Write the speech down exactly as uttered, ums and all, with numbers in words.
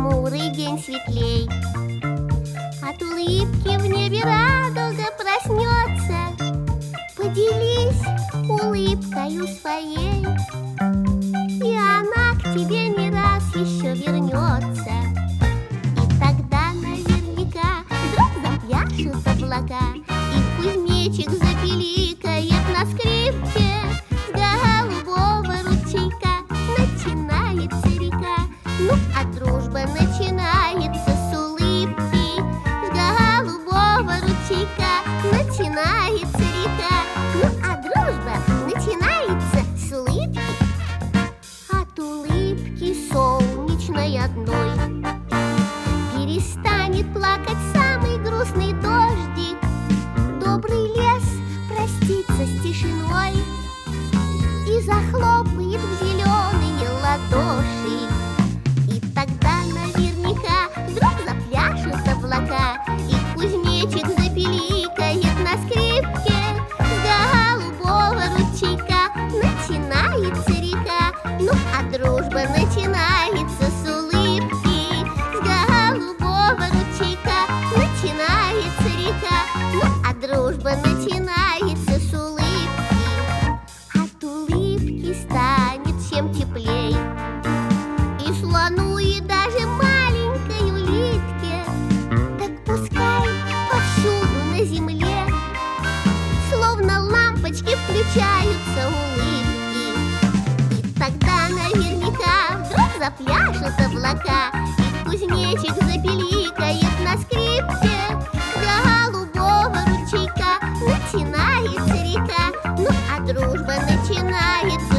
хмурый день светлей. От улыбки в небе радуга проснется. Поделись улыбкою своей, и она к тебе не раз еще вернется. И тогда наверняка вдруг запляшут облака, и кузнечик запиликает на скрипке. С голубого ручейка начинается река, ну а дружба начинается с улыбки. С голубого ручейка начинается река, ну а дружба начинается с улыбки. От улыбки солнечной одной перестанет плакать самый грустный дождик. Добрый лес простится с тишиной и захлопает в зеленые ладоши. И тогда наверняка вдруг запляшут облака, и кузнечик запиликает на скрипке. С голубого ручейка начинается река, ну а дружба начинается с улыбки. С голубого ручейка начинается река, ну а дружба начинается с улыбки. От улыбки станет всем теплей, и слону, и даже маленькой улитке. Так пускай повсюду на земле словно лампочки включаются улыбки. И тогда наверняка вдруг запляшут облака, и кузнечик запиликает на скрипке. С голубого ручейка начинается река, ну а дружба начинается